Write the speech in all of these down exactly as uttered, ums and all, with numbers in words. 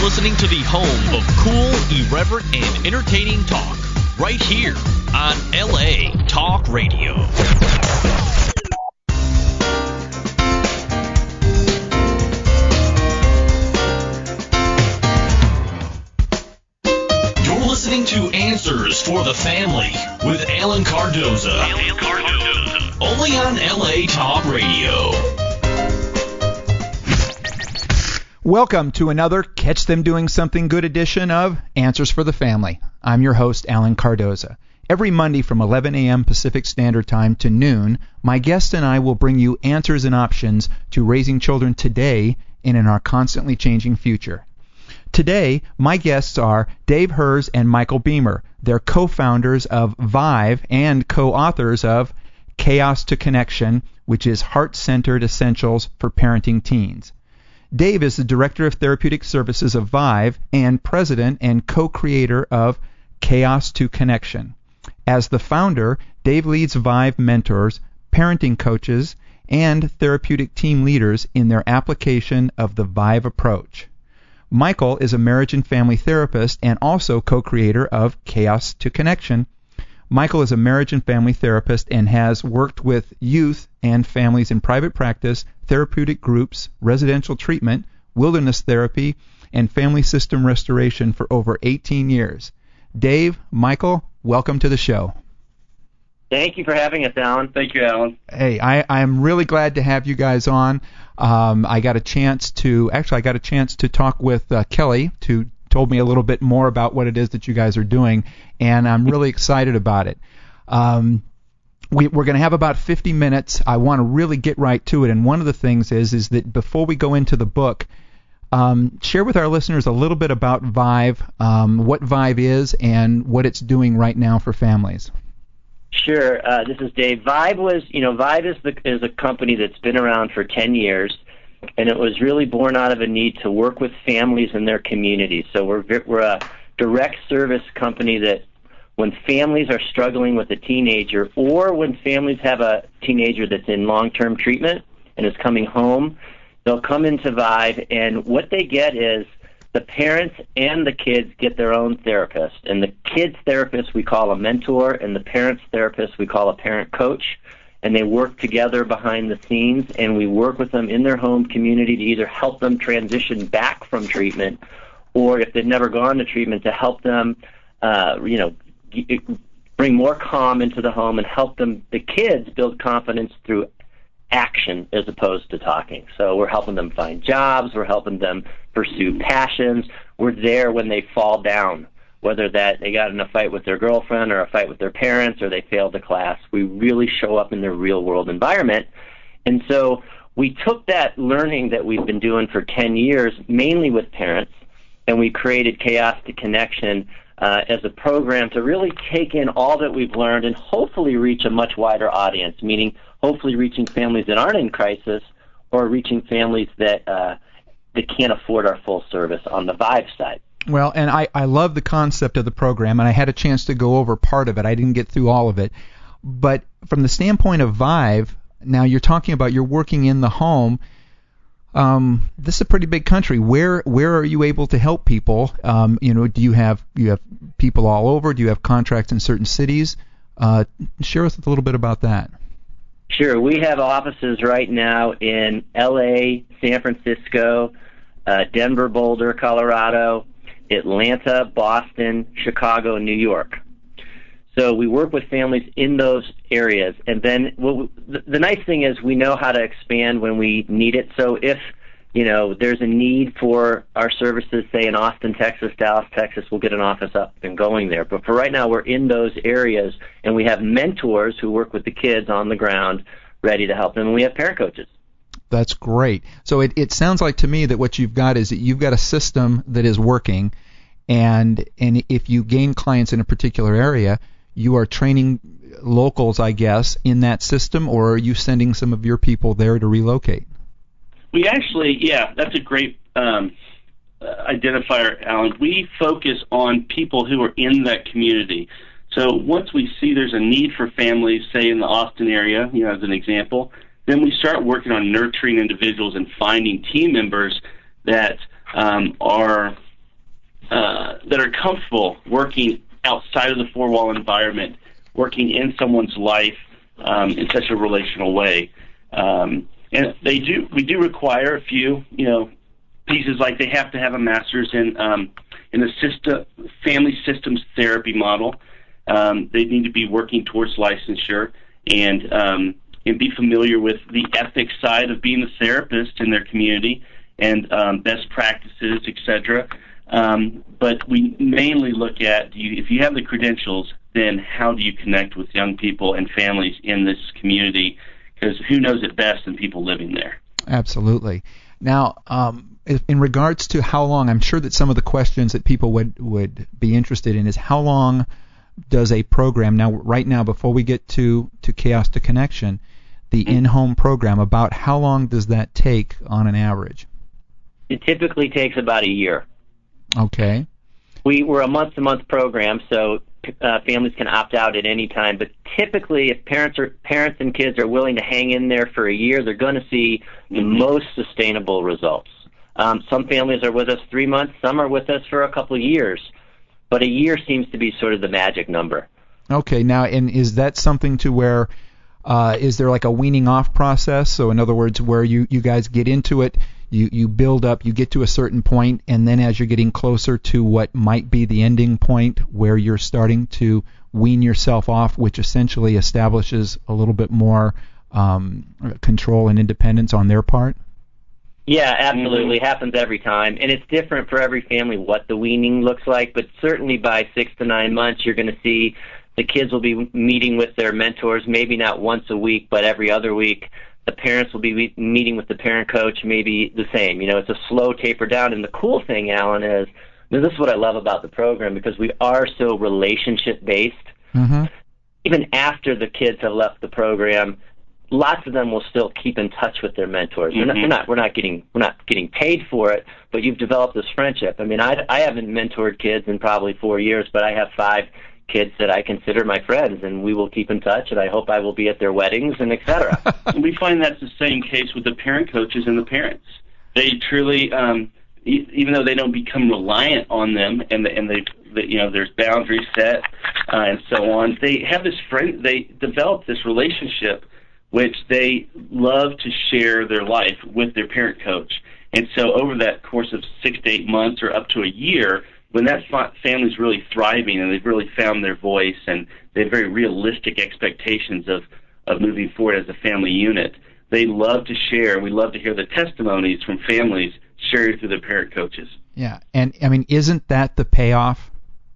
listening to the home of cool, irreverent, and entertaining talk, right here on L A Talk Radio. You're listening to Answers for the Family with Alan Cardoza. Alan Cardoza. Only on L A Talk Radio. Welcome to another Catch Them Doing Something Good edition of Answers for the Family. I'm your host, Alan Cardoza. Every Monday from eleven a.m. Pacific Standard Time to noon, my guest and I will bring you answers and options to raising children today and in our constantly changing future. Today, my guests are Dave Herz and Michael Beamer. They're co-founders of Vive and co-authors of Chaos to Connection, which is heart-centered essentials for parenting teens. Dave is the Director of Therapeutic Services of Vive and President and co-creator of Chaos to Connection. As the founder, Dave leads Vive mentors, parenting coaches, and therapeutic team leaders in their application of the Vive approach. Michael is a marriage and family therapist and also co-creator of Chaos to Connection. Michael is a marriage and family therapist and has worked with youth and families in private practice, therapeutic groups, residential treatment, wilderness therapy, and family system restoration for over eighteen years. Dave, Michael, welcome to the show. Thank you for having us, Alan. Thank you, Alan. Hey, I, I'm really glad to have you guys on. Um, I got a chance to, actually I got a chance to talk with uh, Kelly, who told me a little bit more about what it is that you guys are doing, and I'm really excited about it. Um, we, we're going to have about fifty minutes. I want to really get right to it, and one of the things is is that before we go into the book, um, share with our listeners a little bit about Vive, um, what Vive is, and what it's doing right now for families. Sure. Uh, this is Dave. Vive was, you know, Vive is the is a company that's been around for ten years, and it was really born out of a need to work with families in their communities. So we're we're a direct service company that when families are struggling with a teenager, or when families have a teenager that's in long-term treatment and is coming home, they'll come into Vive, and what they get is the parents and the kids get their own therapist. And the kids' therapist we call a mentor, and the parents' therapist we call a parent coach. And they work together behind the scenes, and we work with them in their home community to either help them transition back from treatment, or if they've never gone to treatment, to help them, uh, you know, bring more calm into the home and help them, the kids, build confidence through action as opposed to talking. So we're helping them find jobs, we're helping them pursue passions, we're there when they fall down, whether that they got in a fight with their girlfriend or a fight with their parents or they failed a class. We really show up in their real-world environment. And so we took that learning that we've been doing for ten years, mainly with parents, and we created Chaos to Connection uh, as a program to really take in all that we've learned and hopefully reach a much wider audience, meaning hopefully reaching families that aren't in crisis or reaching families that, uh, that can't afford our full service on the Vive side. Well, and I, I love the concept of the program, and I had a chance to go over part of it. I didn't get through all of it. But from the standpoint of Vive, now you're talking about you're working in the home. Um, this is a pretty big country. Where where are you able to help people? Um, you know, do you have you have people all over? Do you have contracts in certain cities? Uh, share with us a little bit about that. Sure. We have offices right now in L A, San Francisco, uh, Denver, Boulder, Colorado, Atlanta, Boston, Chicago, and New York. So we work with families in those areas. And then well, the, the nice thing is we know how to expand when we need it. So if, you know, there's a need for our services, say in Austin, Texas, Dallas, Texas, we'll get an office up and going there. But for right now, we're in those areas, and we have mentors who work with the kids on the ground ready to help them, and we have parent coaches. That's great. So it, it sounds like to me that what you've got is that you've got a system that is working, and and if you gain clients in a particular area, you are training locals, I guess, in that system, or are you sending some of your people there to relocate? We actually, yeah, that's a great um, uh, identifier, Alan. We focus on people who are in that community. So once we see there's a need for families, say in the Austin area, you know, as an example, then we start working on nurturing individuals and finding team members that um, are uh, that are comfortable working outside of the four-wall environment, working in someone's life um, in such a relational way. Um, and they do, we do require a few, you know, pieces, like they have to have a master's in um, in the system, family systems therapy model. Um, they need to be working towards licensure and um, and be familiar with the ethics side of being a therapist in their community and um, best practices, et cetera. Um, but we mainly look at, you, if you have the credentials, then how do you connect with young people and families in this community? Because who knows it best than people living there? Absolutely. Now, um, in regards to how long, I'm sure that some of the questions that people would, would be interested in is how long does a program, now right now before we get to, to Chaos to Connection, the in-home program, about how long does that take on an average? It typically takes about a year. Okay. We, we're a month-to-month program, so uh, families can opt out at any time. But typically, if parents are parents and kids are willing to hang in there for a year, they're going to see the mm-hmm. most sustainable results. Um, some families are with us three months, some are with us for a couple of years. But a year seems to be sort of the magic number. Okay. Now, and is that something to where, uh, is there like a weaning off process? So in other words, where you, you guys get into it, You, you build up, you get to a certain point, and then as you're getting closer to what might be the ending point where you're starting to wean yourself off, which essentially establishes a little bit more um, control and independence on their part? Yeah, absolutely. It happens every time. And it's different for every family what the weaning looks like, but certainly by six to nine months you're going to see the kids will be meeting with their mentors, maybe not once a week, but every other week. The parents will be meeting with the parent coach, maybe the same. You know, it's a slow taper down. And the cool thing, Alan, is, this is what I love about the program, because we are so relationship-based. Mm-hmm. Even after the kids have left the program, lots of them will still keep in touch with their mentors. Mm-hmm. They're not, they're not, we're not getting, we're not getting paid for it, but you've developed this friendship. I mean, I, I haven't mentored kids in probably four years, but I have five kids that I consider my friends, and we will keep in touch, and I hope I will be at their weddings, and et cetera. We find that's the same case with the parent coaches and the parents. They truly, um, e- even though they don't become reliant on them, and the, and they, the, you know, there's boundaries set uh, and so on. They have this friend. They develop this relationship, which they love to share their life with their parent coach. And so, over that course of six to eight months, or up to a year, when that family's really thriving and they've really found their voice and they have very realistic expectations of, of moving forward as a family unit, they love to share. We love to hear the testimonies from families shared through their parent coaches. Yeah, and I mean, isn't that the payoff?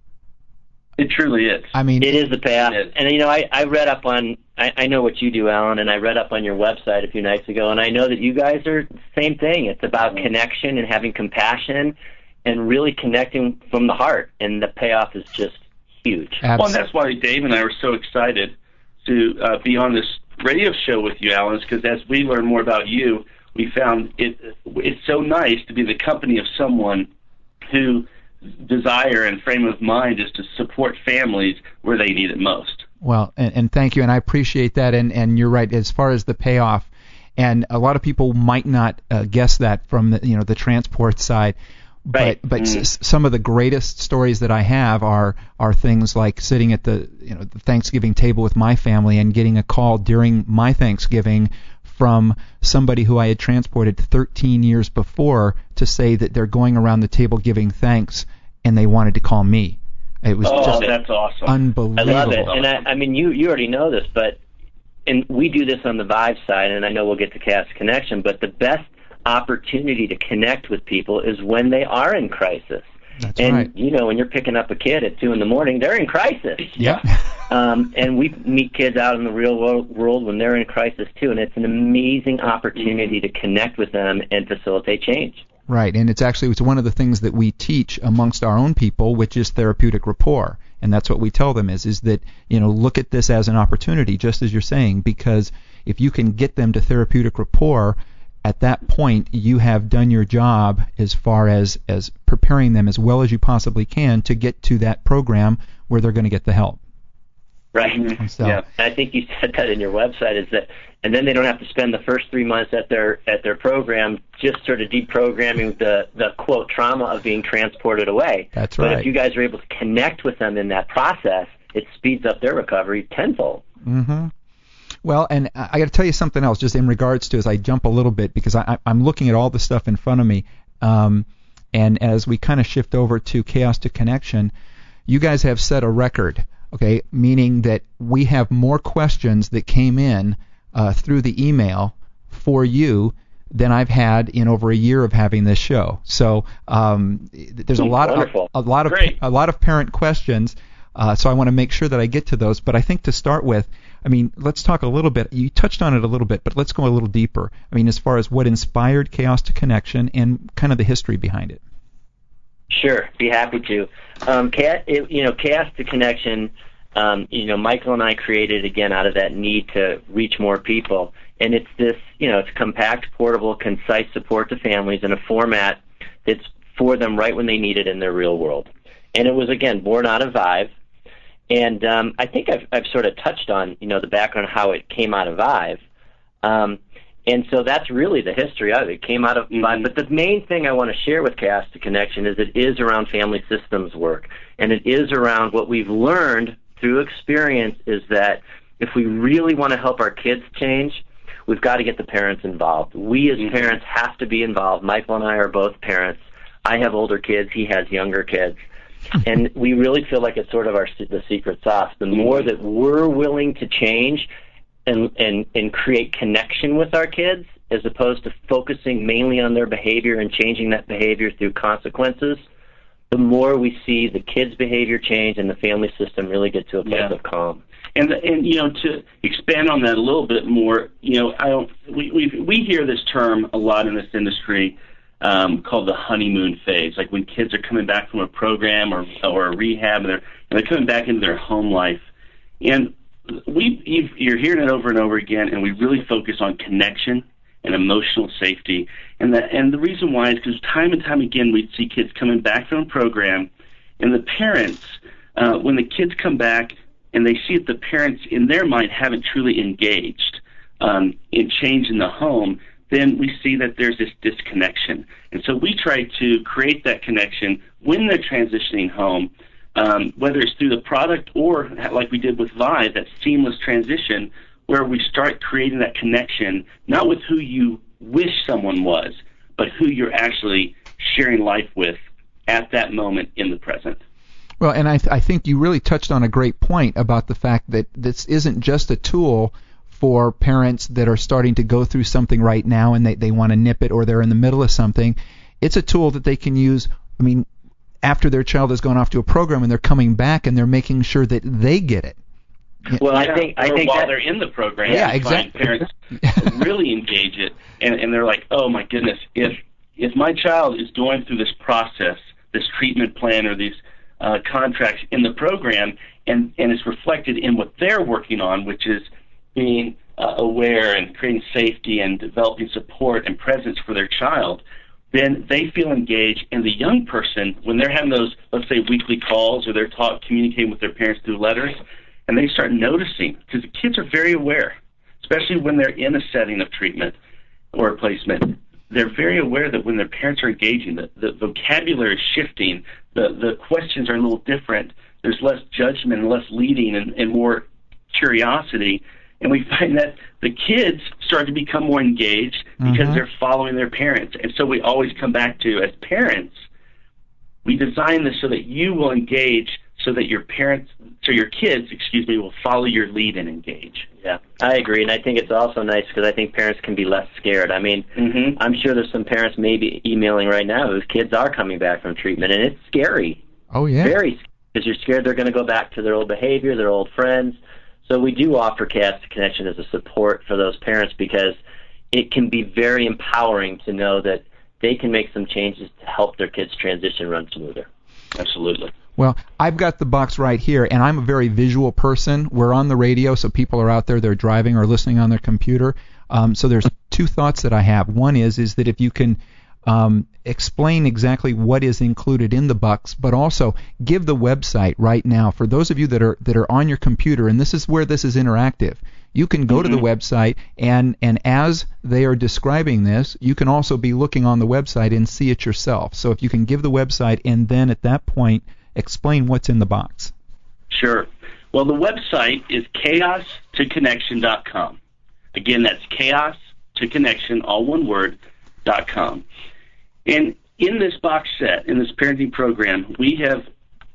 It truly is. I mean, it is the payoff. And, you know, I, I read up on, I, I know what you do, Alan, and I read up on your website a few nights ago, and I know that you guys are the same thing. It's about mm-hmm. connection and having compassion and really connecting from the heart, and the payoff is just huge. Absolutely. Well, and that's why Dave and I were so excited to uh, be on this radio show with you, Alan, because as we learn more about you, we found it it's so nice to be the company of someone who desire and frame of mind is to support families where they need it most. Well, and, and thank you, and I appreciate that, and, and you're right, as far as the payoff, and a lot of people might not uh, guess that from the, you know, the transport side. Right. But but mm. s- some of the greatest stories that I have are are things like sitting at the you know the Thanksgiving table with my family and getting a call during my Thanksgiving from somebody who I had transported thirteen years before to say that they're going around the table giving thanks, and they wanted to call me. It was oh, just that's awesome. Unbelievable. I love it, and I, I mean you you already know this, but and we do this on the Vibe side, and I know we'll get to Chaos Connection, but the best opportunity to connect with people is when they are in crisis. That's and right. you know, when you're picking up a kid at two in the morning, they're in crisis. Yeah. um, and we meet kids out in the real world when they're in crisis too, and it's an amazing opportunity to connect with them and facilitate change. Right, and it's actually it's one of the things that we teach amongst our own people, which is therapeutic rapport, and that's what we tell them is is that you know look at this as an opportunity, just as you're saying, because if you can get them to therapeutic rapport, at that point, you have done your job as far as, as preparing them as well as you possibly can to get to that program where they're going to get the help. Right. Mm-hmm. So. Yeah. And I think you said that in your website is that, and then they don't have to spend the first three months at their at their program just sort of deprogramming the the quote trauma of being transported away. That's right. But if you guys are able to connect with them in that process, it speeds up their recovery tenfold. Mm-hmm. Well, and I got to tell you something else, just in regards to as I jump a little bit, because I, I'm looking at all the stuff in front of me, um, and as we kind of shift over to Chaos to Connection, you guys have set a record, okay, meaning that we have more questions that came in uh, through the email for you than I've had in over a year of having this show. So um, there's a lot Wonderful. of a, a lot of Great. a lot of parent questions. Uh, so I want to make sure that I get to those. But I think to start with, I mean, let's talk a little bit. You touched on it a little bit, but let's go a little deeper. I mean, as far as what inspired Chaos to Connection and kind of the history behind it. Sure, be happy to. Um, Chaos, it, you know, Chaos to Connection. Um, you know, Michael and I created again out of that need to reach more people, and it's this, you know, it's compact, portable, concise support to families in a format that's for them right when they need it in their real world. And it was again born out of Vive. And um, I think I've, I've sort of touched on, you know, the background of how it came out of Vive. Um, and so that's really the history of it. It came out of mm-hmm. Vive. But the main thing I want to share with Chaos to Connection is it is around family systems work. And it is around what we've learned through experience is that if we really want to help our kids change, we've got to get the parents involved. We as mm-hmm. parents have to be involved. Michael and I are both parents. I have older kids. He has younger kids. And we really feel like it's sort of our the secret sauce. The more that we're willing to change and, and, and create connection with our kids, as opposed to focusing mainly on their behavior and changing that behavior through consequences, the more we see the kids' behavior change and the family system really get to a place yeah. of calm. And, and you know, to expand on that a little bit more, you know, I don't, we we we hear this term a lot in this industry. Um, called the honeymoon phase, like when kids are coming back from a program or or a rehab, and they're and they're coming back into their home life. And we you've, you're hearing it over and over again, and we really focus on connection and emotional safety. And that and the reason why is because time and time again we see kids coming back from a program, and the parents, uh, when the kids come back and they see that the parents in their mind haven't truly engaged um, in change in the home, then we see that there's this disconnection. And so we try to create that connection when they're transitioning home, um, whether it's through the product or, like we did with Vive, that seamless transition where we start creating that connection, not with who you wish someone was, but who you're actually sharing life with at that moment in the present. Well, and I, th- I think you really touched on a great point about the fact that this isn't just a tool for parents that are starting to go through something right now and they, they want to nip it or they're in the middle of something. It's a tool that they can use, I mean, after their child has gone off to a program and they're coming back and they're making sure that they get it. Well, yeah, I think I or think while that, they're in the program, yeah, you find exactly. parents really engage it, and, and they're like, oh my goodness, if if my child is going through this process, this treatment plan or these uh, contracts in the program, and, and it's reflected in what they're working on, which is being uh, aware and creating safety and developing support and presence for their child, then they feel engaged. And the young person, when they're having those, let's say, weekly calls or they're talk, communicating with their parents through letters, and they start noticing, because the kids are very aware, especially when they're in a setting of treatment or placement, they're very aware that when their parents are engaging, the, the vocabulary is shifting, the, the questions are a little different, there's less judgment and less leading and, and more curiosity. And we find that the kids start to become more engaged because mm-hmm. they're following their parents. And so we always come back to, as parents, we design this so that you will engage, so that your parents, so your kids, excuse me, will follow your lead and engage. Yeah, I agree. And I think it's also nice because I think parents can be less scared. I mean, mm-hmm. I'm sure there's some parents maybe emailing right now whose kids are coming back from treatment, and it's scary. Oh, yeah. Very scary, because you're scared they're going to go back to their old behavior, their old friends. So we do offer Chaos to Connection as a support for those parents because it can be very empowering to know that they can make some changes to help their kids' transition run smoother. Absolutely. Well, I've got the box right here, and I'm a very visual person. We're on the radio, so people are out there, they're driving or listening on their computer. Um, so there's two thoughts that I have. One is is that if you can um, explain exactly what is included in the box, but also give the website right now for those of you that are that are on your computer, and this is where this is interactive. You can go mm-hmm. to the website, and, and as they are describing this, you can also be looking on the website and see it yourself. So if you can give the website and then at that point explain what's in the box. Sure. Well, the website is chaos to connection dot com. Again, that's chaos to connection, all one word, dot com. And in this box set, in this parenting program, we have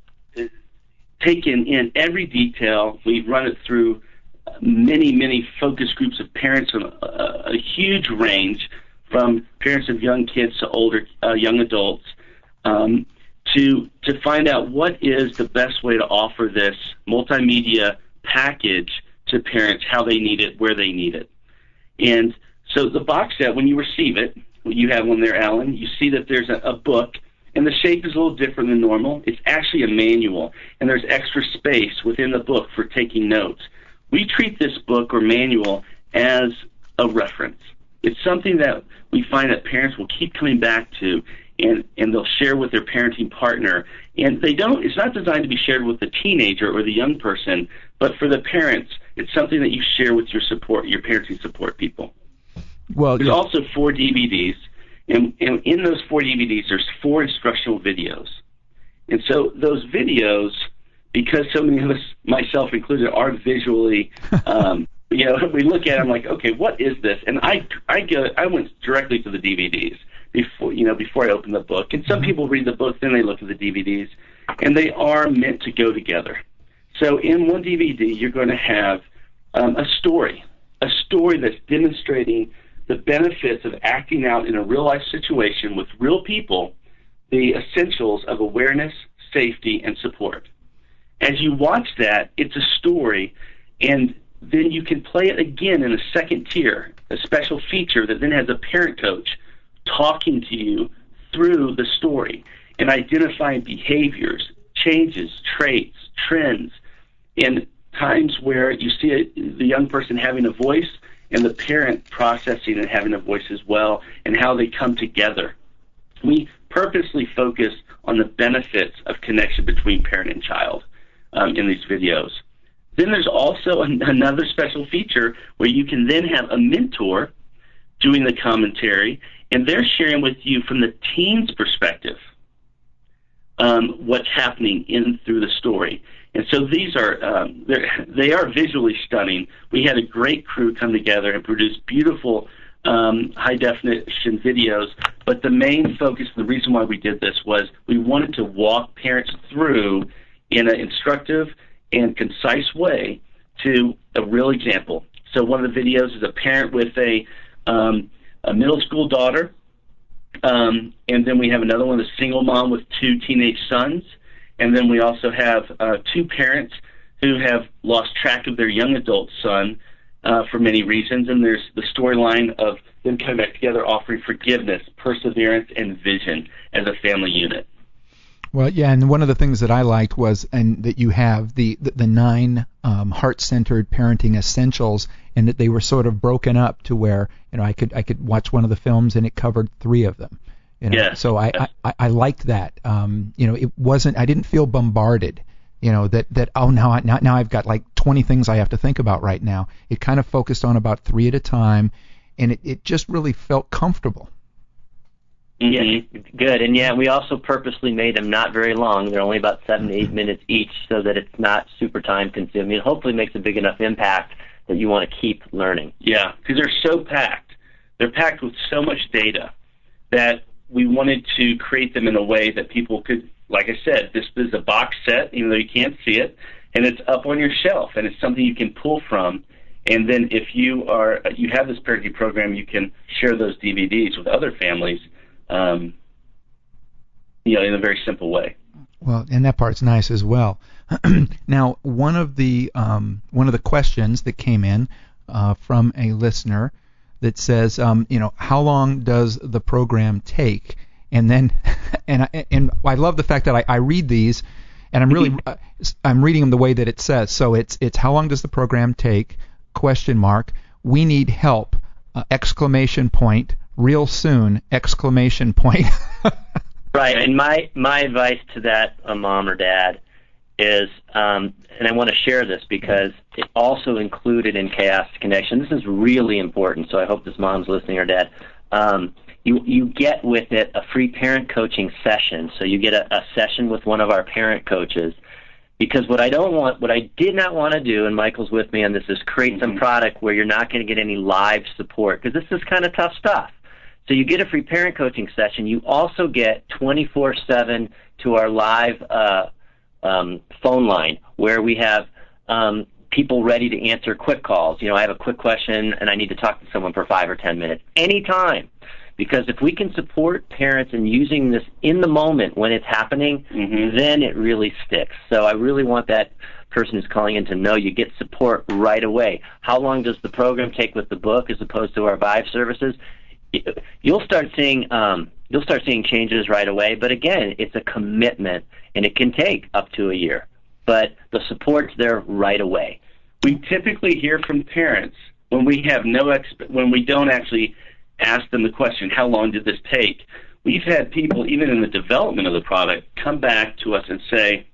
taken in every detail. We've run it through many, many focus groups of parents from a, a huge range, from parents of young kids to older uh, young adults, um, to to find out what is the best way to offer this multimedia package to parents, how they need it, where they need it. And so the box set, when you receive it, you have one there, Alan, you see that there's a, a book, and the shape is a little different than normal. It's actually a manual, and there's extra space within the book for taking notes. We treat this book or manual as a reference. It's something that we find that parents will keep coming back to, and, and they'll share with their parenting partner. And they don't. It's not designed to be shared with the teenager or the young person, but for the parents, it's something that you share with your support, your parenting support people. Well, there's yeah. also four D V Ds, and, and in those four D V Ds, there's four instructional videos. And so those videos, because so many of us, myself included, are visually, um, you know, we look at them like, okay, what is this? And I, I go, I went directly to the D V Ds before, you know, before I opened the book. And some mm-hmm. people read the book, then they look at the D V Ds, and they are meant to go together. So in one D V D, you're going to have um, a story, a story that's demonstrating the benefits of acting out in a real-life situation with real people, the essentials of awareness, safety, and support. As you watch that, it's a story, and then you can play it again in a second tier, a special feature that then has a parent coach talking to you through the story and identifying behaviors, changes, traits, trends, and times where you see a, the young person having a voice and the parent processing and having a voice as well, and how they come together. We purposely focus on the benefits of connection between parent and child um, in these videos. Then there's also an, another special feature where you can then have a mentor doing the commentary, and they're sharing with you from the teen's perspective um, what's happening in through the story. And so these are um, they are visually stunning. We had a great crew come together and produce beautiful um, high-definition videos, but the main focus, the reason why we did this, was we wanted to walk parents through in an instructive and concise way to a real example. So one of the videos is a parent with a, um, a middle school daughter, um, and then we have another one, a single mom with two teenage sons, and then we also have uh, two parents who have lost track of their young adult son uh, for many reasons, and there's the storyline of them coming back together, offering forgiveness, perseverance, and vision as a family unit. Well, yeah, and one of the things that I liked was, and that you have the the, the nine um, heart-centered parenting essentials, and that they were sort of broken up to where, you know, I could I could watch one of the films and it covered three of them. You know? Yeah. So I, I I liked that. Um, you know, it wasn't. I didn't feel bombarded. You know, that that oh now I, now now I've got like twenty things I have to think about right now. It kind of focused on about three at a time, and it, it just really felt comfortable. Mm-hmm. Yeah, good. And yeah, we also purposely made them not very long. They're only about seven to eight minutes each, so that it's not super time consuming. It hopefully makes a big enough impact that you want to keep learning. Yeah, because they're so packed. They're packed with so much data that we wanted to create them in a way that people could, like I said, this is a box set, even though you can't see it, and it's up on your shelf, and it's something you can pull from. And then if you are you have this parenting program, you can share those D V Ds with other families. Um, you know, in a very simple way. Well, and that part's nice as well. Now, one of the um, one of the questions that came in uh, from a listener that says, um, you know, how long does the program take? And then, and I, and I love the fact that I, I read these, and I'm really uh, I'm reading them the way that it says. So it's it's how long does the program take? Question mark. We need help! Uh, exclamation point. real soon, exclamation point. Right, and my, my advice to that uh, mom or dad is, um, and I want to share this because it's also included in Chaos to Connection. This is really important, so I hope this mom's listening or dad. Um, you, you get with it a free parent coaching session, so you get a, a session with one of our parent coaches. Because what I don't want, what I did not want to do, and Michael's with me on this, is create some product where you're not going to get any live support, because this is kind of tough stuff. So you get a free parent coaching session. You also get twenty-four seven to our live uh, um, phone line, where we have um, people ready to answer quick calls. You know, I have a quick question, and I need to talk to someone for five or ten minutes, anytime. Because if we can support parents in using this in the moment when it's happening, mm-hmm. then it really sticks. So I really want that person who's calling in to know you get support right away. How long does the program take with the book as opposed to our Vive services? You'll start seeing um, you'll start seeing changes right away. But again, it's a commitment, and it can take up to a year. But the support's there right away. We typically hear from parents when we have no exp- when we don't actually ask them the question, how long did this take? We've had people, even in the development of the product, come back to us and say,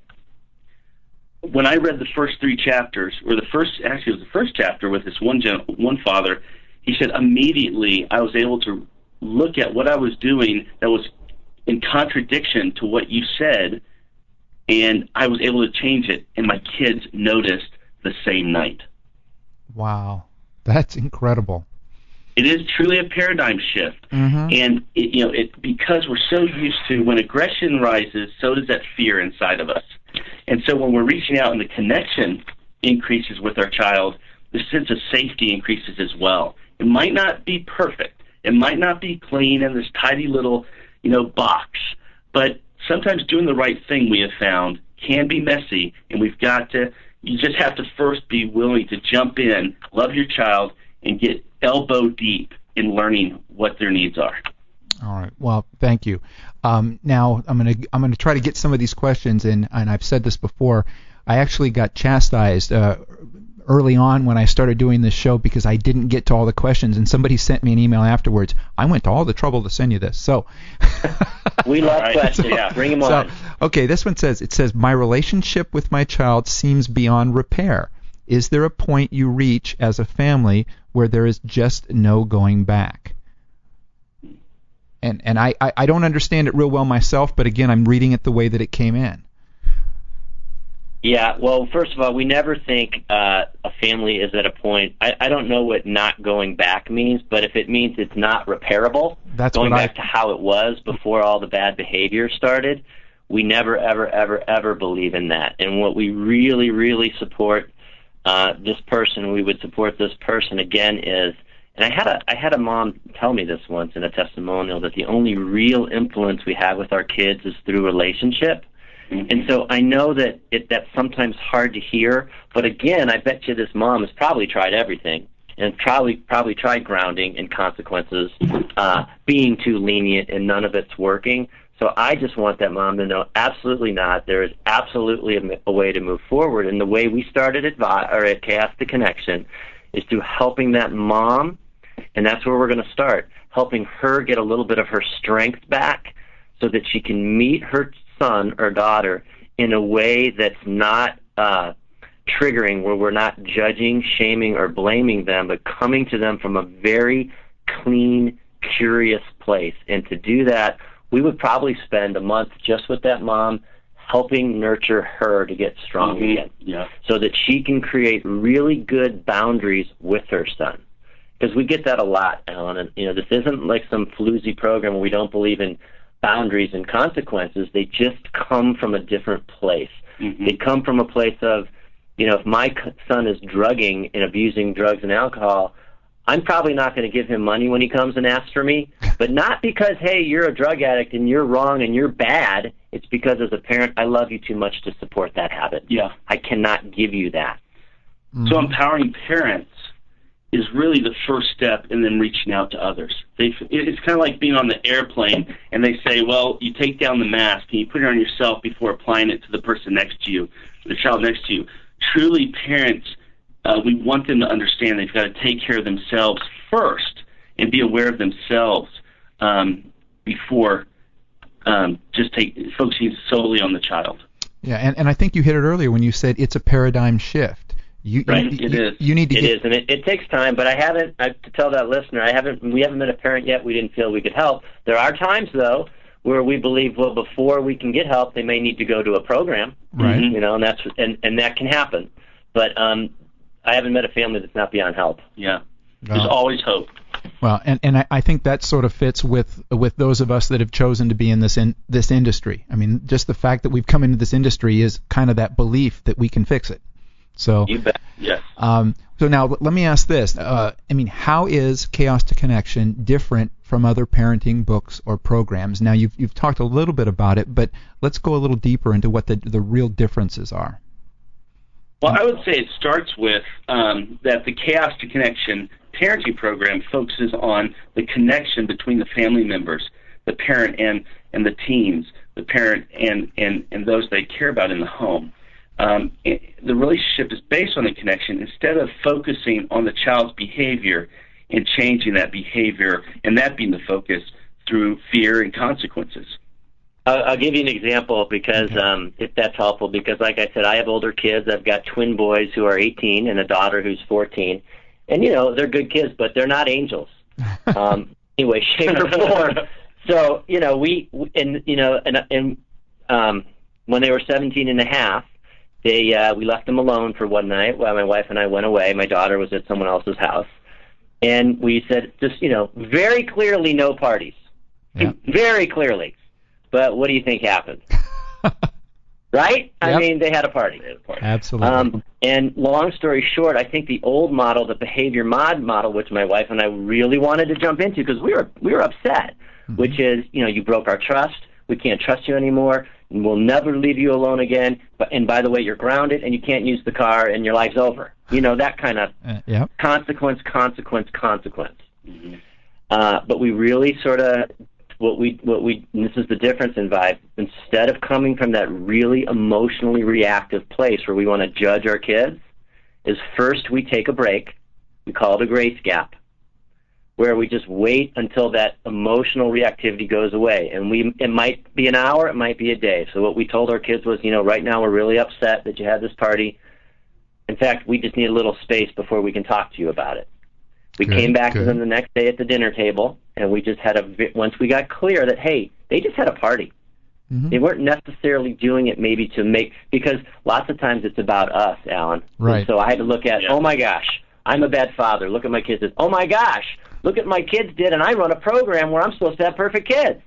when I read the first three chapters, or the first, actually it was the first chapter with this one gen, one father, he said, immediately I was able to look at what I was doing that was in contradiction to what you said, and I was able to change it, and my kids noticed the same night. Wow, that's incredible. It is truly a paradigm shift, mm-hmm. and it, you know, it because we're so used to when aggression rises, so does that fear inside of us. And so when we're reaching out and the connection increases with our child, the sense of safety increases as well. It might not be perfect, it might not be clean in this tidy little, you know, box, but sometimes doing the right thing, we have found, can be messy, and we've got to. You just have to first be willing to jump in, love your child, and get elbow deep in learning what their needs are. All right. Well, thank you. Um, now I'm gonna I'm gonna try to get some of these questions in, and I've said this before. I actually got chastised uh, early on when I started doing this show because I didn't get to all the questions, and somebody sent me an email afterwards. I went to all the trouble to send you this. So we love right. questions. So, yeah, bring them so, on. Okay, this one says it says my relationship with my child seems beyond repair. Is there a point you reach as a family where there is just no going back? And and I, I, I don't understand it real well myself, but again, I'm reading it the way that it came in. Yeah, well, first of all, we never think uh, a family is at a point. I, I don't know what not going back means, but if it means it's not repairable, That's going back I... to how it was before all the bad behavior started, we never, ever, ever, ever believe in that. And what we really, really support Uh, this person, we would support this person again is, and I had a I had a mom tell me this once in a testimonial, that the only real influence we have with our kids is through relationship. Mm-hmm. And so I know that it, that's sometimes hard to hear, but again, I bet you this mom has probably tried everything and probably probably tried grounding and consequences, uh, being too lenient, and none of it's working. So I just want that mom to know, absolutely not. There is absolutely a, a way to move forward. And the way we started at, or at Chaos to Connection is through helping that mom, and that's where we're going to start, helping her get a little bit of her strength back so that she can meet her son or daughter in a way that's not uh, triggering, where we're not judging, shaming, or blaming them, but coming to them from a very clean, curious place. And to do that, we would probably spend a month just with that mom, helping nurture her to get strong mm-hmm. again, yeah. so that she can create really good boundaries with her son. Because we get that a lot, Alan. And you know, this isn't like some floozy program where we don't believe in boundaries and consequences. They just come from a different place. Mm-hmm. They come from a place of, you know, if my son is drugging and abusing drugs and alcohol, I'm probably not going to give him money when he comes and asks for me, but not because, hey, you're a drug addict and you're wrong and you're bad. It's because as a parent, I love you too much to support that habit. Yeah. I cannot give you that. Mm-hmm. So empowering parents is really the first step in them reaching out to others. They, it's kind of like being on the airplane and they say, well, you take down the mask and you put it on yourself before applying it to the person next to you, the child next to you. Truly, parents, Uh, we want them to understand they've got to take care of themselves first, and be aware of themselves um, before um, just take, focusing solely on the child. Yeah, and, and I think you hit it earlier when you said it's a paradigm shift. You, right, you, it you, is. You need to it get... is, and it, it takes time. But I haven't. I, to tell that listener, I haven't. We haven't been a parent yet. We didn't feel we could help. There are times though where we believe, well, before we can get help, they may need to go to a program. Right. You know, and that's and and that can happen. But um, I haven't met a family that's not beyond help. Yeah, No. there's always hope. Well, and, and I, I think that sort of fits with with those of us that have chosen to be in this in this industry. I mean, just the fact that we've come into this industry is kind of that belief that we can fix it. So, You bet. Yes. um, so now let me ask this. Uh, I mean, how is Chaos to Connection different from other parenting books or programs? Now, you've you've talked a little bit about it, but let's go a little deeper into what the the real differences are. Well, I would say it starts with um, that the Chaos to Connection parenting program focuses on the connection between the family members, the parent and, and the teens, the parent and, and, and those they care about in the home. Um, it, the relationship is based on the connection instead of focusing on the child's behavior and changing that behavior, and that being the focus through fear and consequences. I'll, I'll give you an example because um, if that's helpful. Because, like I said, I have older kids. I've got twin boys who are eighteen and a daughter who's fourteen. And, you know, they're good kids, but they're not angels. Um, anyway, shape or form. So, you know, we, and, you know, and, and um, when they were seventeen and a half, they, uh, we left them alone for one night while my wife and I went away. My daughter was at someone else's house. And we said, just, you know, very clearly no parties. Yeah. Very clearly. But what do you think happened? Right? I Yep. mean, they had a party. They had a party. Absolutely. Um, and long story short, I think the old model, the behavior mod model, which my wife and I really wanted to jump into because we were we were upset, mm-hmm. which is, you know, you broke our trust. We can't trust you anymore. And we'll never leave you alone again. But and by the way, you're grounded and you can't use the car and your life's over. You know, that kind of uh, yep. consequence, consequence, consequence. Mm-hmm. Uh, but we really sort of What we, what we, and this is the difference in Vibe, instead of coming from that really emotionally reactive place where we want to judge our kids, is first we take a break, we call it a grace gap, where we just wait until that emotional reactivity goes away. And we, it might be an hour, it might be a day. So what we told our kids was, you know, right now we're really upset that you had this party. In fact, we just need a little space before we can talk to you about it. We good, came back good. to them the next day at the dinner table, and we just had a, once we got clear that, hey, they just had a party. Mm-hmm. They weren't necessarily doing it maybe to make, because lots of times it's about us, Alan. Right. And so I had to look at, yeah. oh my gosh, I'm a bad father. Look at my kids. Oh my gosh, look at my kids did, and I run a program where I'm supposed to have perfect kids.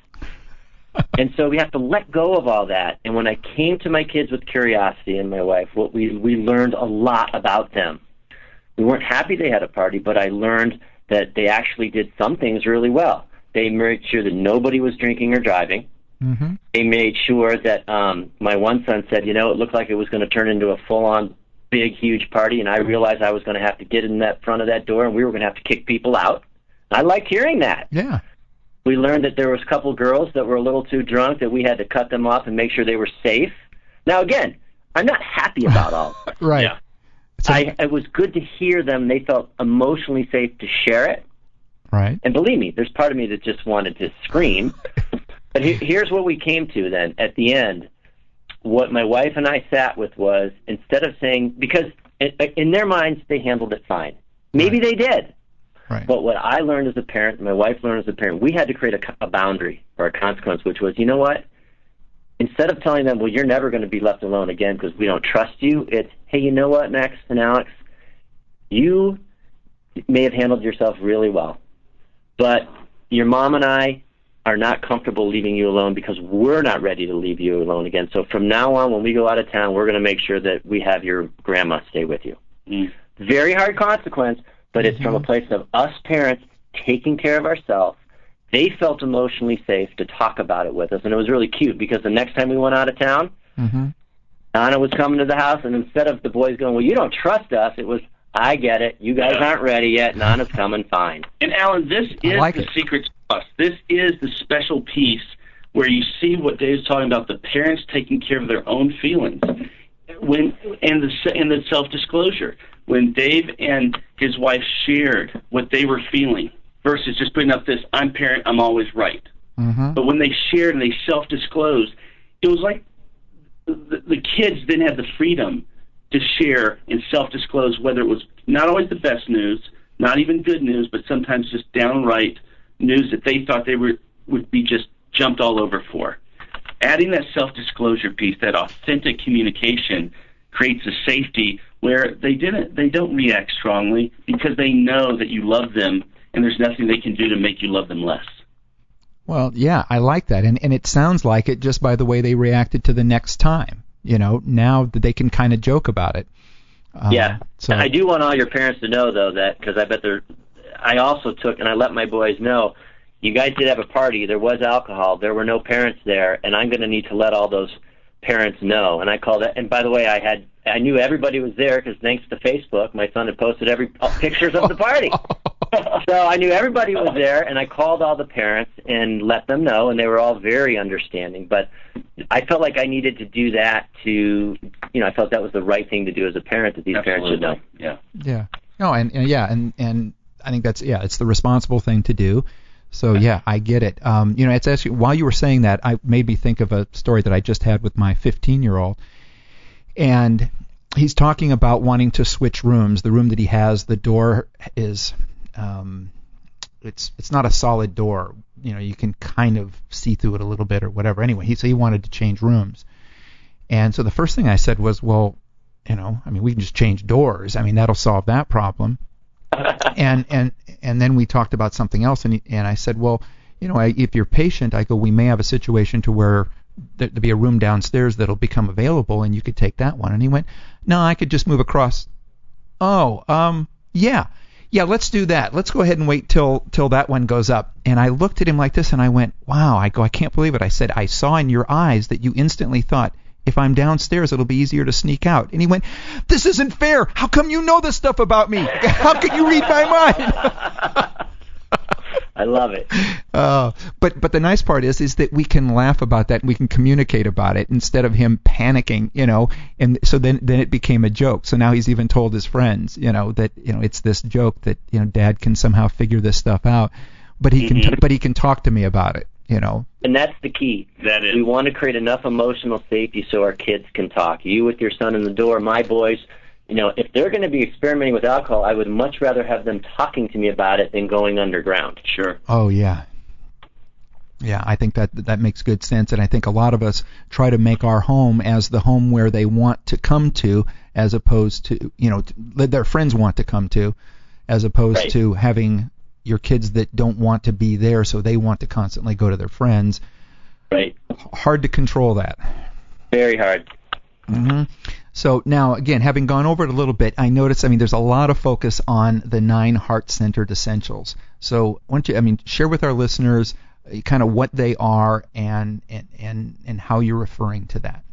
And so we have to let go of all that. And when I came to my kids with curiosity and my wife, what we we learned a lot about them. We weren't happy they had a party, but I learned that they actually did some things really well. They made sure that nobody was drinking or driving. Mm-hmm. They made sure that um, my one son said, you know, it looked like it was going to turn into a full-on big, huge party, and I realized I was going to have to get in that front of that door, and we were going to have to kick people out. I liked hearing that. Yeah. We learned that there was a couple girls that were a little too drunk, that we had to cut them off and make sure they were safe. Now, again, I'm not happy about all that. Right. Yeah. So, I, it was good to hear them. They felt emotionally safe to share it. right. And believe me, there's part of me that just wanted to scream. But he, here's what we came to then at the end. What my wife and I sat with was, instead of saying, because in, in their minds they handled it fine. Maybe Right. they did. Right. But what I learned as a parent, and my wife learned as a parent, we had to create a, a boundary or a consequence, which was, you know what? Instead of telling them, well, you're never going to be left alone again because we don't trust you, it's, hey, you know what, Max and Alex? You may have handled yourself really well, but your mom and I are not comfortable leaving you alone because we're not ready to leave you alone again. So from now on, when we go out of town, we're going to make sure that we have your grandma stay with you. Mm. Very hard consequence, but it's mm-hmm. from a place of us parents taking care of ourselves. They felt emotionally safe to talk about it with us, and it was really cute because the next time we went out of town, mm-hmm. Anna was coming to the house, and instead of the boys going, well, you don't trust us, it was, I get it, you guys aren't ready yet, and Anna's coming fine. And, Alan, this is like the it. secret sauce. This is the special piece where you see what Dave's talking about, the parents taking care of their own feelings when and the, and the self-disclosure. When Dave and his wife shared what they were feeling, versus just putting up this, I'm parent, I'm always right. Mm-hmm. But when they shared and they self-disclosed, it was like the, the kids then had the freedom to share and self-disclose whether it was not always the best news, not even good news, but sometimes just downright news that they thought they were would be just jumped all over for. Adding that self-disclosure piece, that authentic communication, creates a safety where they didn't, they don't react strongly because they know that you love them and there's nothing they can do to make you love them less. Well, yeah, I like that, and and it sounds like it just by the way they reacted to the next time. You know, now that they can kind of joke about it. Um, yeah, so I do want all your parents to know though that because I bet they're. I also took and I let my boys know. You guys did have a party. There was alcohol. There were no parents there, and I'm going to need to let all those parents know. And I called it. And by the way, I had I knew everybody was there because thanks to Facebook, my son had posted every pictures of the party. So I knew everybody was there, and I called all the parents and let them know, and they were all very understanding. But I felt like I needed to do that to, you know, I felt that was the right thing to do as a parent, that these Absolutely. parents should know. Yeah. Yeah. No, and, and yeah, and and I think that's yeah, it's the responsible thing to do. So yeah, I get it. Um, you know, it's actually while you were saying that, I made me think of a story that I just had with my fifteen-year-old, and he's talking about wanting to switch rooms. The room that he has, the door is, um, it's it's not a solid door. You know, you can kind of see through it a little bit or whatever. Anyway, he so he wanted to change rooms, and so the first thing I said was, well, you know, I mean, we can just change doors. I mean, that'll solve that problem. and and and then we talked about something else, and he, and I said, well, you know, I, if you're patient, I go, we may have a situation to where there, there'll be a room downstairs that'll become available, and you could take that one. And he went, no, I could just move across. Oh, um, yeah, yeah, let's do that. Let's go ahead and wait till till that one goes up. And I looked at him like this, and I went, wow. I go, I can't believe it. I said, I saw in your eyes that you instantly thought, if I'm downstairs, it'll be easier to sneak out. And he went, this isn't fair. How come you know this stuff about me? How can you read my mind? I love it. Uh, but but the nice part is is that we can laugh about that and we can communicate about it instead of him panicking, you know. And so then then it became a joke. So now he's even told his friends, you know, that you know it's this joke that you know Dad can somehow figure this stuff out, but he mm-hmm. can but he can talk to me about it, you know. And that's the key. That is. We want to create enough emotional safety so our kids can talk. You with your son in the door, my boys. You know, if they're going to be experimenting with alcohol, I would much rather have them talking to me about it than going underground. Sure. Oh, yeah. Yeah, I think that that makes good sense, and I think a lot of us try to make our home as the home where they want to come to, as opposed to, you know, their friends want to come to, as opposed right. to having your kids that don't want to be there, so they want to constantly go to their friends. Right. Hard to control that. Very hard. Mm-hmm. So now, again, having gone over it a little bit, I noticed, I mean, there's a lot of focus on the nine heart-centered essentials. So why don't you, I mean, share with our listeners kind of what they are and, and, and, and how you're referring to that.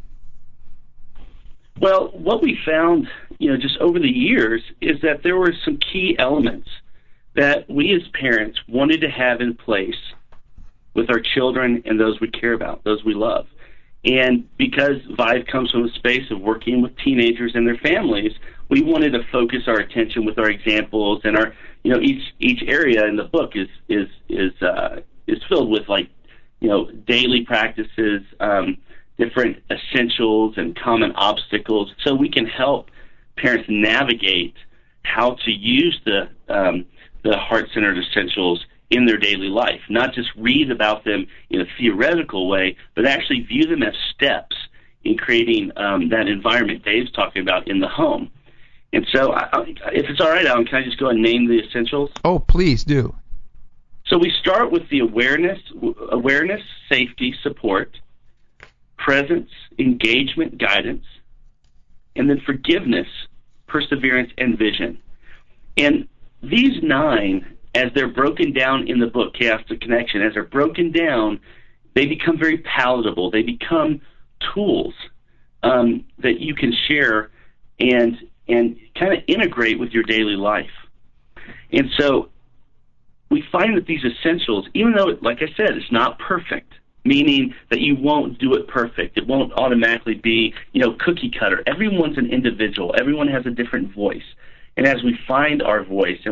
Well, what we found, you know, just over the years is that there were some key elements that we as parents wanted to have in place with our children and those we care about, those we love. And because Vive comes from a space of working with teenagers and their families, we wanted to focus our attention with our examples and our, you know, each each area in the book is is is uh, is filled with like, you know, daily practices, um, different essentials and common obstacles, so we can help parents navigate how to use the um, the heart-centered essentials in their daily life, not just read about them in a theoretical way, but actually view them as steps in creating um, that environment Dave's talking about in the home. And so I, I, if it's all right, Alan, can I just go and name the essentials? Oh, please do. So we start with the awareness, awareness, safety, support, presence, engagement, guidance, and then forgiveness, perseverance, and vision. And these nine, as they're broken down in the book, Chaos to Connection, as they're broken down, they become very palatable. They become tools um, that you can share and and kind of integrate with your daily life. And so we find that these essentials, even though, it, like I said, it's not perfect, meaning that you won't do it perfect. It won't automatically be, you know, cookie cutter. Everyone's an individual. Everyone has a different voice. And as we find our voice and we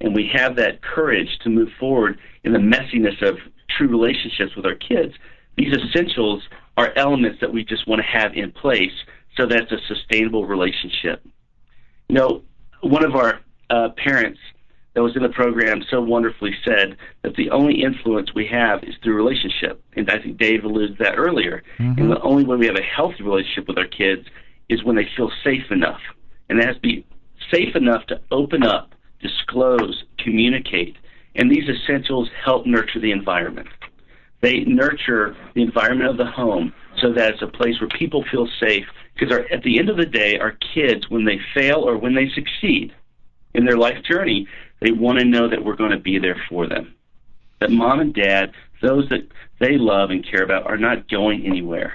and we have that courage to move forward in the messiness of true relationships with our kids, these essentials are elements that we just want to have in place so that it's a sustainable relationship. You know, one of our uh, parents that was in the program so wonderfully said that the only influence we have is through relationship. And I think Dave alluded to that earlier. Mm-hmm. And the only way we have a healthy relationship with our kids is when they feel safe enough. And it has to be safe enough to open up, disclose, communicate. And these essentials help nurture the environment. They nurture the environment of the home so that it's a place where people feel safe. Because our, at the end of the day, our kids, when they fail or when they succeed in their life journey, they want to know that we're going to be there for them. That mom and dad, those that they love and care about, are not going anywhere.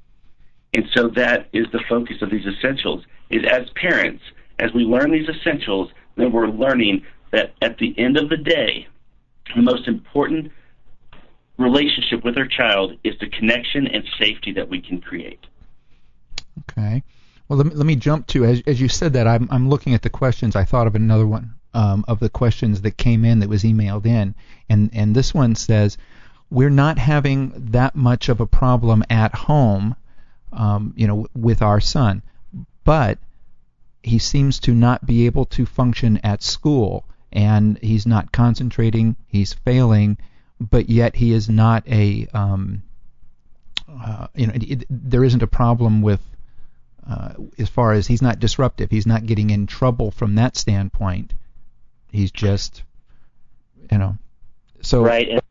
And so that is the focus of these essentials, is as parents, as we learn these essentials, then we're learning that at the end of the day, the most important relationship with our child is the connection and safety that we can create. Okay. Well, let me, let me jump to, as, as you said that, I'm, I'm looking at the questions. I thought of another one um, of the questions that came in that was emailed in. And, and this one says, we're not having that much of a problem at home, um, you know, with our son, but he seems to not be able to function at school, and he's not concentrating, he's failing, but yet he is not a, um, uh, you know, it, it, there isn't a problem with, uh, as far as he's not disruptive, he's not getting in trouble from that standpoint. He's just, you know, so. Right. And,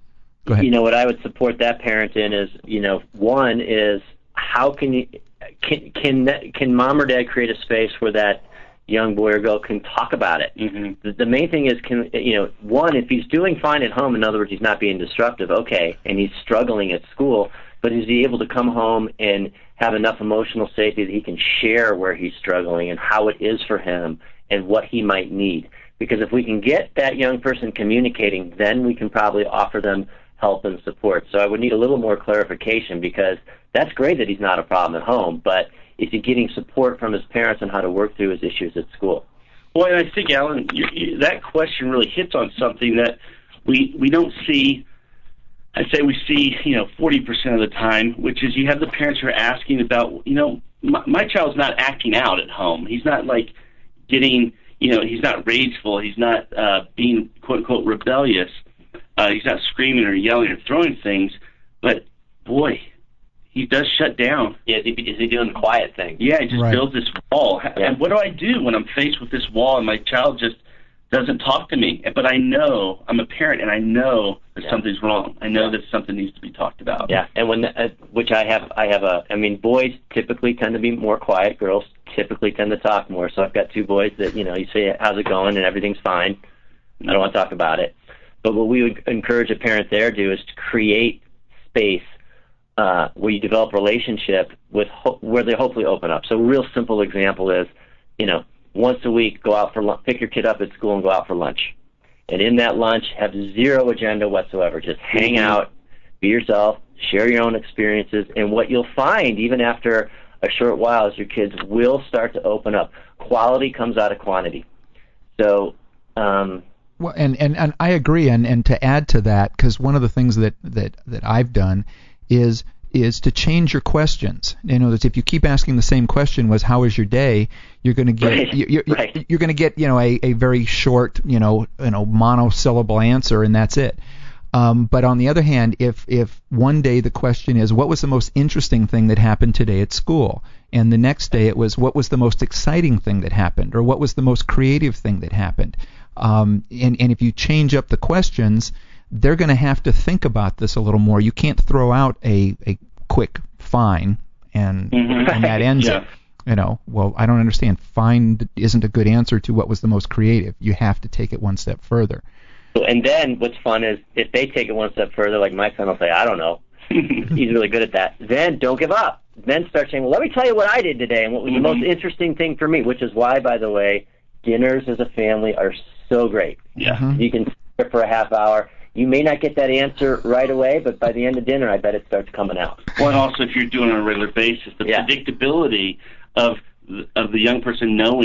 go ahead. You know, what I would support that parent in is, you know, one is how can you, can, can, can mom or dad create a space where that young boy or girl can talk about it? Mm-hmm. The, the main thing is, can you know, one, if he's doing fine at home, in other words, he's not being disruptive, okay, and he's struggling at school, but is he able to come home and have enough emotional safety that he can share where he's struggling and how it is for him and what he might need? Because if we can get that young person communicating, then we can probably offer them help and support. So I would need a little more clarification, because that's great that he's not a problem at home, but is he getting support from his parents on how to work through his issues at school? Well, and I think, Alan, you, you, that question really hits on something that we we don't see. I'd say we see, you know, forty percent of the time, which is you have the parents who are asking about, you know, my, my child's not acting out at home. He's not, like, getting, you know, he's not rageful. He's not uh, being, quote-unquote, rebellious. Uh, he's not screaming or yelling or throwing things. But, boy, he does shut down. Yeah, is he, is he doing quiet things? Yeah, he just right. builds this wall. Yeah. And what do I do when I'm faced with this wall and my child just doesn't talk to me? But I know, I'm a parent, and I know that yeah. something's wrong. I know yeah. that something needs to be talked about. Yeah, and when uh, which I have, I have a. I mean, boys typically tend to be more quiet. Girls typically tend to talk more. So I've got two boys that, you know, you say, "How's it going?" and everything's fine. I don't want to talk about it. But what we would encourage a parent there to do is to create space uh, where you develop relationship with ho- where they hopefully open up. So a real simple example is, you know, once a week, go out for lunch, pick your kid up at school and go out for lunch. And in that lunch, have zero agenda whatsoever. Just hang mm-hmm. out, be yourself, share your own experiences. And what you'll find, even after a short while, is your kids will start to open up. Quality comes out of quantity. So, um, well, and, and, and I agree. And, and to add to that, because one of the things that, that, that I've done is is to change your questions. You know, that if you keep asking the same question, was how was your day, you're going to get right. you're, you're, right. you're going to get you know a, a very short you know you know monosyllable answer, and that's it. Um, but on the other hand, if if one day the question is what was the most interesting thing that happened today at school, and the next day it was what was the most exciting thing that happened, or what was the most creative thing that happened, um, and and if you change up the questions, they're going to have to think about this a little more. You can't throw out a, a quick fine and, mm-hmm. and that ends yeah. it. You know, well, I don't understand. Fine isn't a good answer to what was the most creative. You have to take it one step further. And then what's fun is if they take it one step further, like my son will say, I don't know. He's really good at that. Then don't give up. Then start saying, well, let me tell you what I did today and what was mm-hmm. the most interesting thing for me, which is why, by the way, dinners as a family are so great. Yeah. Mm-hmm. You can sit there for a half hour. You may not get that answer right away, but by the end of dinner, I bet it starts coming out. Well, and also if you're doing it on a regular basis, the yeah. predictability of of the young person knowing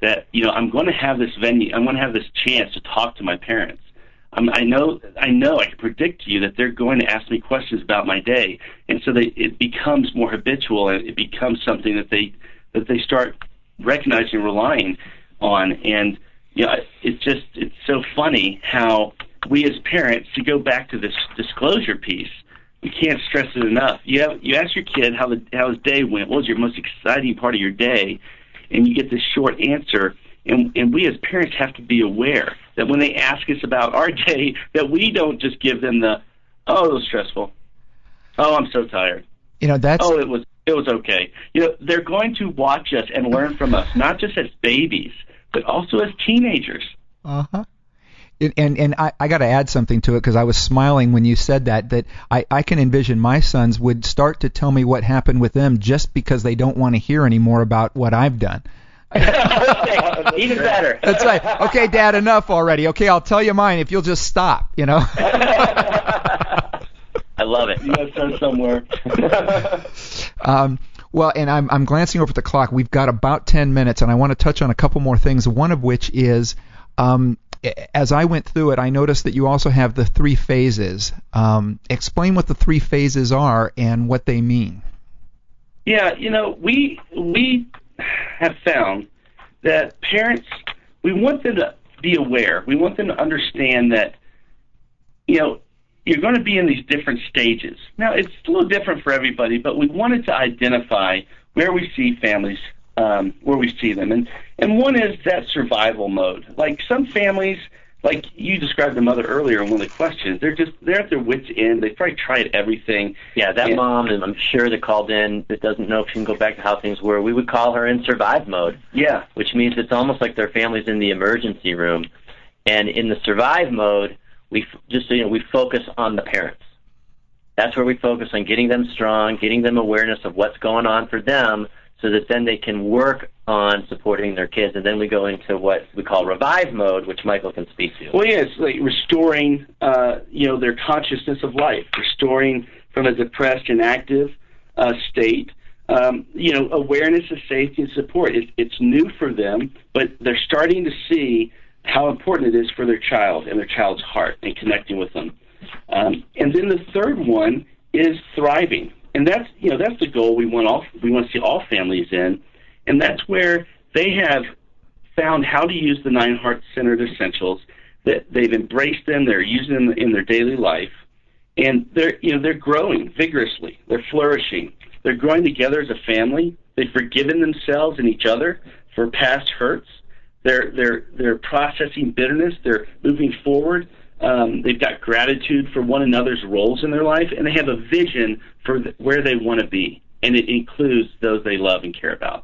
that, you know, I'm going to have this venue, I'm going to have this chance to talk to my parents. Um, I know, I know, I can predict to you that they're going to ask me questions about my day, and so they, it becomes more habitual, and it becomes something that they that they start recognizing and relying on. And you know, it's just it's so funny how we as parents, to go back to this disclosure piece, we can't stress it enough. You have you ask your kid how the how his day went, what was your most exciting part of your day, and you get this short answer. And, and we as parents have to be aware that when they ask us about our day, that we don't just give them the, oh, it was stressful. Oh, I'm so tired. You know, that's... Oh, it was it was okay. You know, they're going to watch us and learn from us, not just as babies, but also as teenagers. Uh-huh. And, and, and I, I got to add something to it, because I was smiling when you said that, that I, I can envision my sons would start to tell me what happened with them just because they don't want to hear any more about what I've done. Even better. That's right. Okay, Dad, enough already. Okay, I'll tell you mine if you'll just stop, you know. I love it. You gotta start somewhere. um, well, and I'm, I'm glancing over at the clock. We've got about ten minutes, and I want to touch on a couple more things, one of which is, um, as I went through it, I noticed that you also have the three phases. Um, explain what the three phases are and what they mean. Yeah, you know, we we... have found that parents, we want them to be aware. We want them to understand that, you know, you're going to be in these different stages. Now, it's a little different for everybody, but we wanted to identify where we see families, um, where we see them. And, and one is that survival mode. Like some families, like you described the mother earlier in one of the questions, they're just, they're at their wits' end. They've probably tried everything. Yeah, that and, mom, and I'm sure that called in, that doesn't know if she can go back to how things were, we would call her in survive mode. Yeah. Which means it's almost like their family's in the emergency room. And in the survive mode, we f- just so you know, we focus on the parents. That's where we focus on getting them strong, getting them awareness of what's going on for them, so that then they can work on supporting their kids. And then we go into what we call revive mode, which Michael can speak to. Well, yeah, it's like restoring, uh, you know, their consciousness of life, restoring from a depressed and active uh, state. Um, you know, awareness of safety and support. It, it's new for them, but they're starting to see how important it is for their child and their child's heart and connecting with them. Um, and then the third one is thriving. And that's, you know, that's the goal we want all, we want to see all families in. And that's where they have found how to use the nine heart-centered essentials, that they've embraced them, they're using them in their daily life, and they're, you know, they're growing vigorously, they're flourishing, they're growing together as a family, they've forgiven themselves and each other for past hurts, they're, they're, they're processing bitterness, they're moving forward. Um, they've got gratitude for one another's roles in their life, and they have a vision for the, where they want to be, and it includes those they love and care about.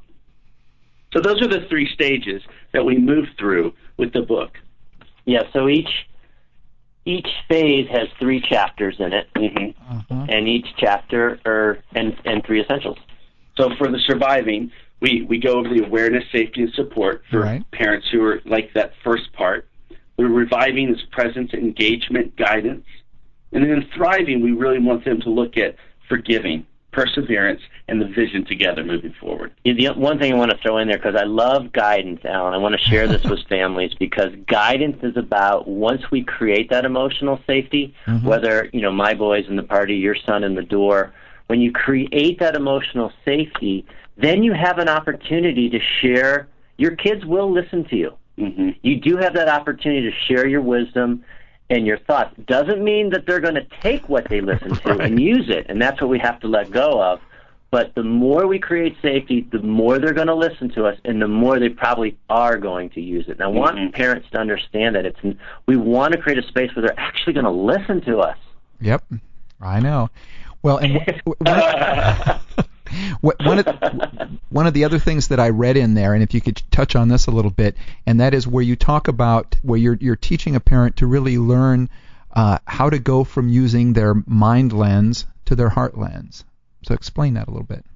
So those are the three stages that we move through with the book. Yeah, so each each phase has three chapters in it, Mm-hmm. Uh-huh. and each chapter are and, and three essentials. So for the surviving, we, we go over the awareness, safety, and support for Right. parents who are like that first part. We're reviving this presence, engagement, guidance. And then in thriving, we really want them to look at forgiving, perseverance, and the vision together moving forward. Yeah, the one thing I want to throw in there, because I love guidance, Alan, I want to share this with families, because guidance is about once we create that emotional safety, Mhm. whether, you know, my boys in the party, your son in the door, when you create that emotional safety, then you have an opportunity to share. Your kids will listen to you. Mm-hmm. You do have that opportunity to share your wisdom and your thoughts. Doesn't mean that they're going to take what they listen to Right. and use it, and that's what we have to let go of. But the more we create safety, the more they're going to listen to us, and the more they probably are going to use it. And I want Mhm. parents parents to understand that it's we want to create a space where they're actually going to listen to us. Yep, I know. Well, and wh- wh- What- one of one of the other things that I read in there, and if you could touch on this a little bit, and that is where you talk about where you're you're teaching a parent to really learn uh, how to go from using their mind lens to their heart lens. So explain that a little bit.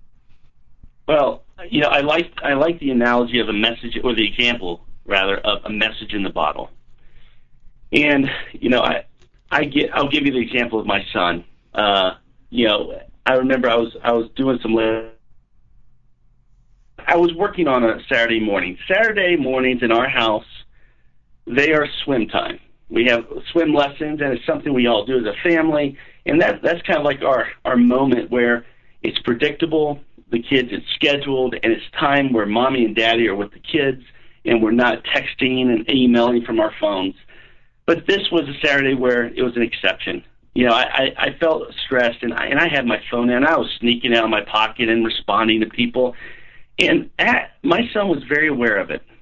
Well, you know, I like I like the analogy of a message, or the example rather, of a message in the bottle. And you know, I I get I'll give you the example of my son. Uh, you know, I remember I was I was doing some. I I was working on a Saturday morning. Saturday mornings in our house, they are swim time. We have swim lessons, and it's something we all do as a family. And that that's kind of like our, our moment where it's predictable, the kids, it's scheduled, and it's time where mommy and daddy are with the kids, and we're not texting and emailing from our phones. But this was a Saturday where it was an exception. You know, I, I, I felt stressed, and I, and I had my phone in, and I was sneaking out of my pocket and responding to people. And at, my son was very aware of it.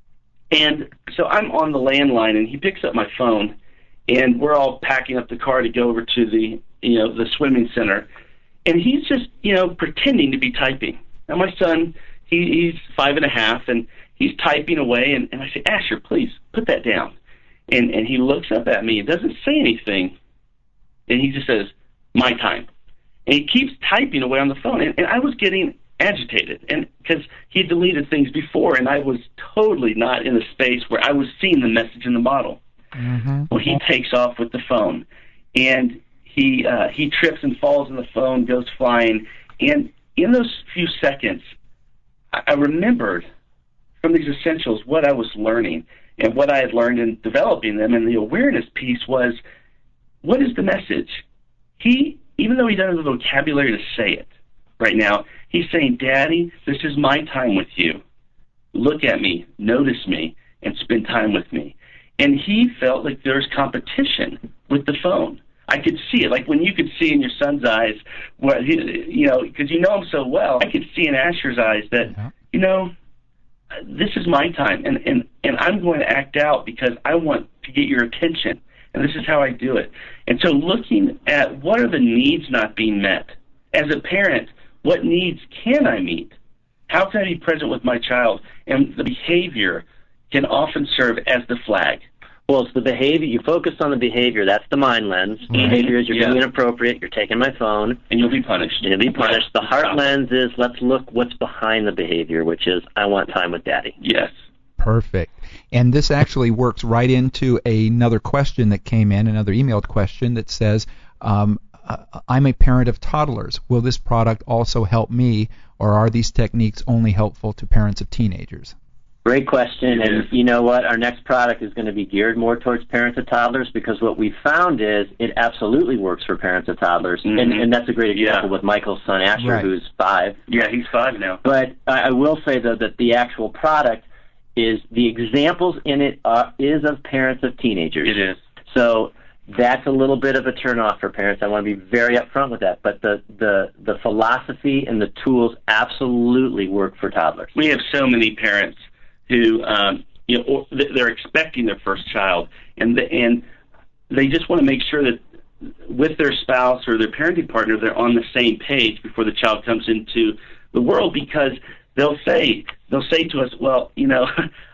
And so I'm on the landline, and he picks up my phone, and we're all packing up the car to go over to the, you know, the swimming center. And he's just, you know, pretending to be typing. Now, my son, he, he's five and a half, and he's typing away, and, and I say, Asher, please, put that down. And, and he looks up at me and doesn't say anything, and he just says, my time. And he keeps typing away on the phone, and, and I was getting agitated, and because he had deleted things before, and I was totally not in a space where I was seeing the message in the model. Mm-hmm. Well, he takes off with the phone, and he uh, he trips and falls, and the phone goes flying. And in those few seconds, I, I remembered from these essentials what I was learning and what I had learned in developing them. And the awareness piece was, what is the message? He, even though he doesn't have the vocabulary to say it right now, he's saying, Daddy, this is my time with you. Look at me, notice me, and spend time with me. And he felt like there's competition with the phone. I could see it, like when you could see in your son's eyes, what he, you know, because you know him so well. I could see in Asher's eyes that, yeah. you know, this is my time, and, and, and I'm going to act out because I want to get your attention, and this is how I do it. And so looking at what are the needs not being met. As a parent, what needs can I meet? How can I be present with my child? And the behavior can often serve as the flag. Well, it's the behavior. You focus on the behavior. That's the mind lens. The mm-hmm. behavior is you're yeah. being inappropriate. You're taking my phone. And you'll be punished. And you'll be punished. The heart lens is let's look what's behind the behavior, which is I want time with Daddy. Yes. Perfect. And this actually works right into another question that came in, another emailed question that says, um, I'm a parent of toddlers. Will this product also help me, or are these techniques only helpful to parents of teenagers? Great question, and you know what? Our next product is going to be geared more towards parents of toddlers because what we found is it absolutely works for parents of toddlers, mm-hmm. and, and that's a great example yeah. with Michael's son Asher, right. who's five. Yeah, he's five now. But I will say, though, that the actual product is, the examples in it are, is of parents of teenagers. It is. So that's a little bit of a turnoff for parents. I want to be very upfront with that. But the, the, the philosophy and the tools absolutely work for toddlers. We have so many parents who, um, you know, or they're expecting their first child, and the, and they just want to make sure that with their spouse or their parenting partner, they're on the same page before the child comes into the world, because they'll say they'll say to us, well, you know,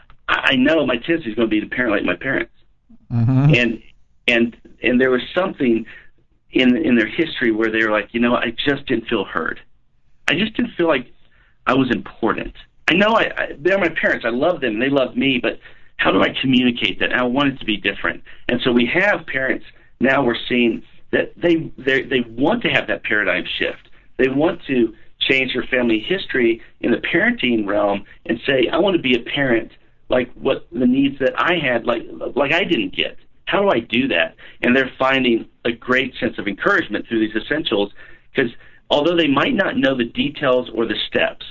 I know my tendency is going to be to parent like my parents, mm-hmm. and and and there was something in in their history where they were like, you know, I just didn't feel heard. I just didn't feel like I was important. I know I, I, they're my parents. I love them. And they love me. But how do I communicate that? I want it to be different. And so we have parents now. We're seeing that they they they want to have that paradigm shift. They want to change their family history in the parenting realm and say, I want to be a parent like what the needs that I had, like like I didn't get. How do I do that? And they're finding a great sense of encouragement through these essentials, because although they might not know the details or the steps,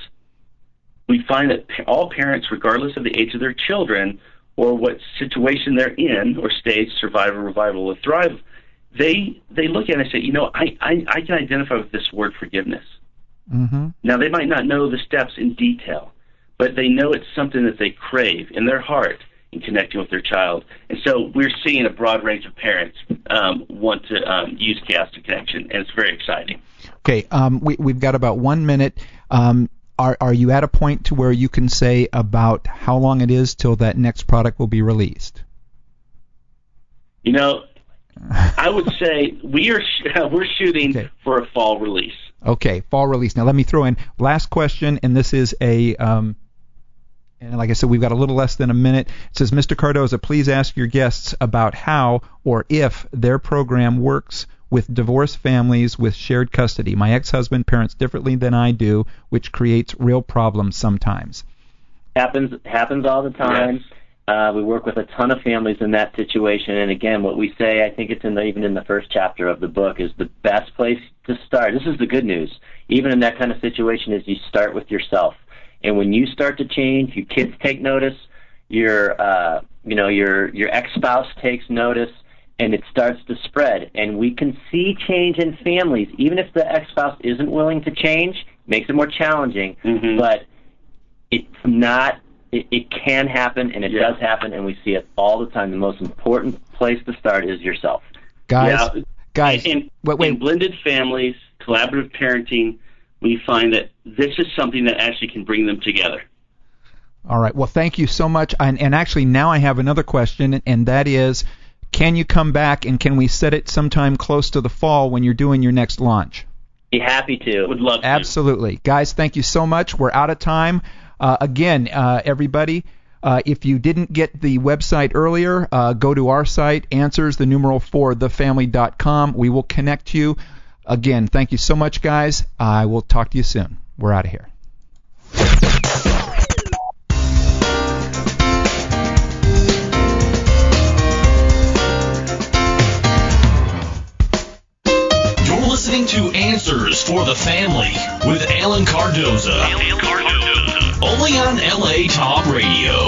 we find that all parents, regardless of the age of their children or what situation they're in or stage, survival, revival, or thrive, they they look at it and say, you know, I, I, I can identify with this word forgiveness. Mm-hmm. Now, they might not know the steps in detail, but they know it's something that they crave in their heart in connecting with their child. And so we're seeing a broad range of parents um, want to um, use Chaos to Connection, and it's very exciting. Okay, um, we, we've got about one minute. Um, Are are you at a point to where you can say about how long it is till that next product will be released? You know, I would say we are sh- we're shooting okay. for a fall release. Okay, fall release. Now let me throw in last question, and this is a um, and like I said, we've got a little less than a minute. It says, Mister Cardoza, please ask your guests about how or if their program works with divorced families with shared custody. My ex-husband parents differently than I do, which creates real problems sometimes. Happens happens all the time. Yes. Uh, we work with a ton of families in that situation, and again, what we say, I think it's in the, even in the first chapter of the book, is the best place to start. This is the good news. Even in that kind of situation, is you start with yourself. And when you start to change, your kids take notice, your uh, you know your your ex-spouse takes notice, and it starts to spread. And we can see change in families, even if the ex-spouse isn't willing to change. Makes it more challenging, Mm-hmm. but it's not. It, it can happen, and it Yeah. does happen, and we see it all the time. The most important place to start is yourself. Guys, Yeah. guys, in, wait, wait. in blended families, collaborative parenting, we find that this is something that actually can bring them together. All right. Well, thank you so much. And, and actually, now I have another question, and that is, can you come back and can we set it sometime close to the fall when you're doing your next launch? Be happy to. Would love to. Absolutely. Guys, thank you so much. We're out of time. Uh, again, uh, everybody, uh, if you didn't get the website earlier, uh, go to our site, answers, the numeral four, the family dot com. We will connect you. Again, thank you so much, guys. I will talk to you soon. We're out of here. You're listening to Answers for the Family with Alan Cardoza. Alan Cardoza. Only on L A Talk Radio.